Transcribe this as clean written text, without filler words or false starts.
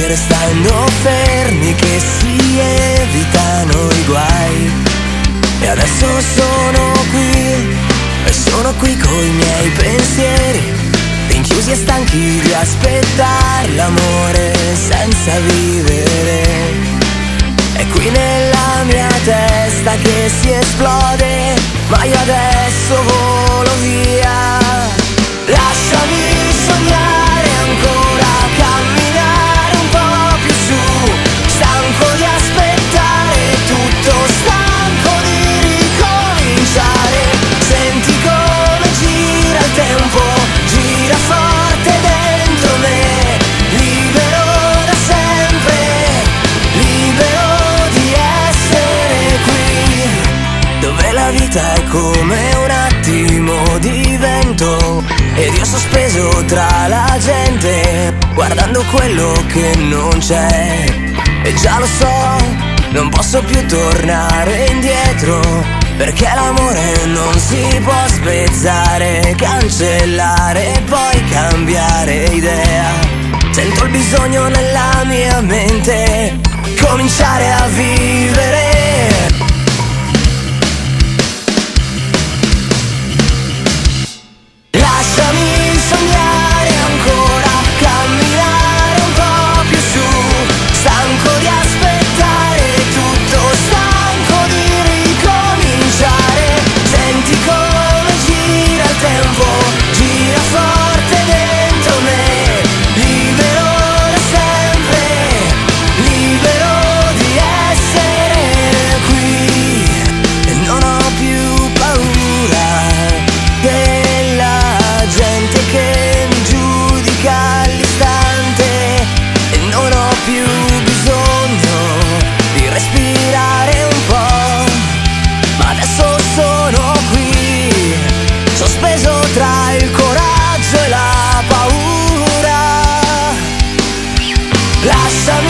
restando fermi che si evitano i guai. E adesso sono qui, e sono qui coi miei pensieri, rinchiusi e stanchi di aspettare l'amore senza vivere. È qui nella mia testa che si esplode, ma io adesso volo via. Lasciami sognare ancora, camminare un po' più su, stanco di aspettare tutto, stanco di ricominciare. Senti come gira il tempo, gira forte dentro me, libero da sempre, libero di essere qui, dove la vita è come un attimo di vento ed io sospeso tra la gente, guardando quello che non c'è. E già lo so, non posso più tornare indietro, perché l'amore non si può spezzare, cancellare e poi cambiare idea. Sento il bisogno nella mia mente, cominciare a vivere. Lasciami sognare ancora, camminare un po' più su, stanco di aspettare tutto, stanco di ricominciare. Senti come gira il tempo, gira forte dentro me, libero da sempre, libero di essere qui. E non ho più paura della gente che mi giudica all'istante, e non ho più bisogno di respirare un po', ma adesso sono qui, sospeso tra il coraggio e la paura. Lasciami